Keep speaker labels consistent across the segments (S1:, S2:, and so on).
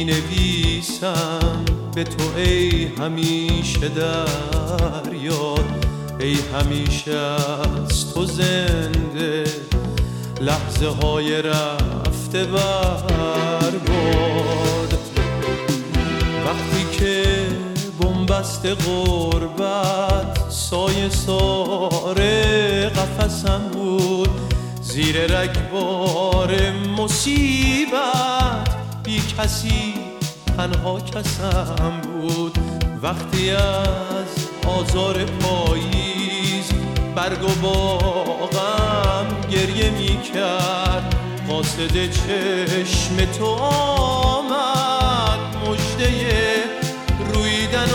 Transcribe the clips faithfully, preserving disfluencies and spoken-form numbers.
S1: می نویسم به تو ای همیشه در یاد، ای همیشه از تو زنده لحظه های رفته برباد. وقتی که بنبست غربت سایه سار قفسم بود، زیر رگبار مصیبت بی کسی تنها کسم بود. وقتی از آزار پاییز برگ و باغم گریه می کرد، قاصد چشم تو آمد مژده رویدن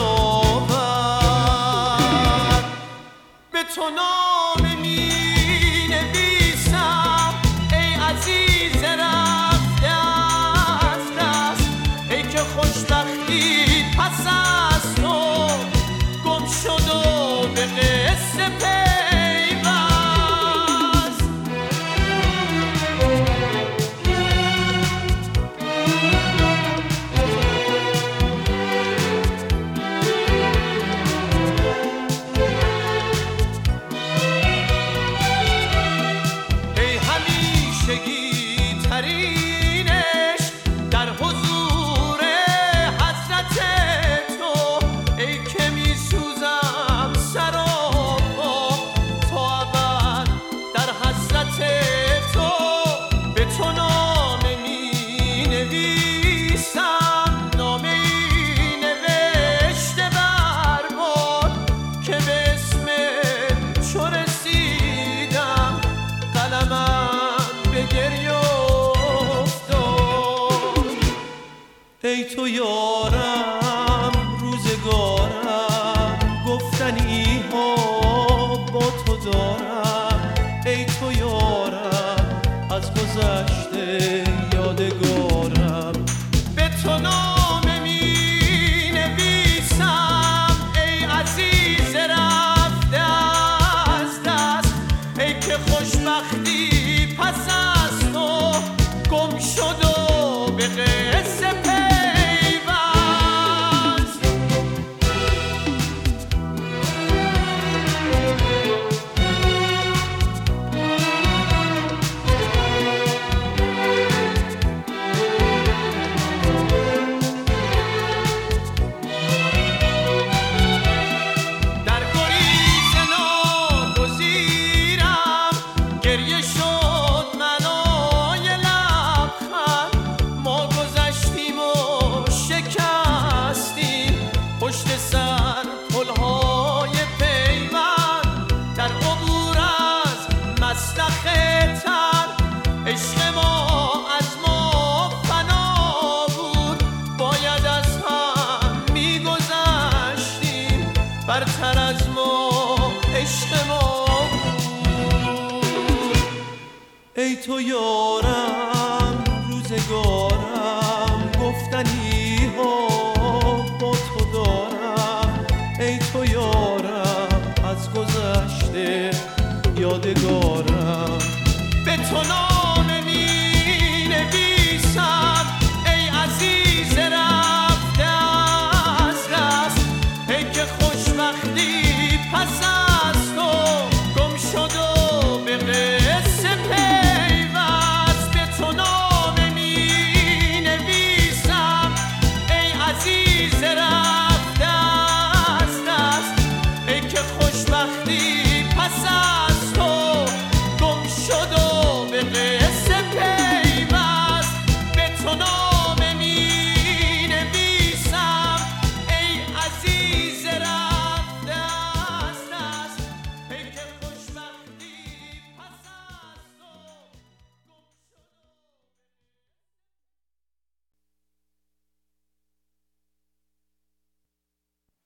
S1: آورد. به تو نامه می نویسم ای عزیز رفته از دست، ای که خوشبختی پس از تو گم شد و به قصه پیوست. ای همیشگی ترینش در حضور حضرت تو، ای که می سوزم سراپا تا ابد در حضرت تو. به تو نامه می نویسم، نامه ای نوشته برباد که به اسم چو رسیدم قلمم به گریه افتاد. ای تو یارم روزگارم، گفتنی ها با تو دارم. ای تو یارم از گذشته یادگارم. به تو نامه می نویسم ای عزیز رفته از دست، ای که خوشبختی پس از تو گم شد و به قصه پیوست. در گریز ناگزیرم گریه شد منای لبخند، ما گذشتیم و شکستیم پشت سر پلهای پیوند. در عبور از مسلخ تر عشق ما از ما فنا بود، باید از هم میگذشتیم برتر از ما عشق ما بود. ای تو یارم روزگارم، گفتنی ها با تو دارم. ای تو یارم از گذشته یادگارم. به تو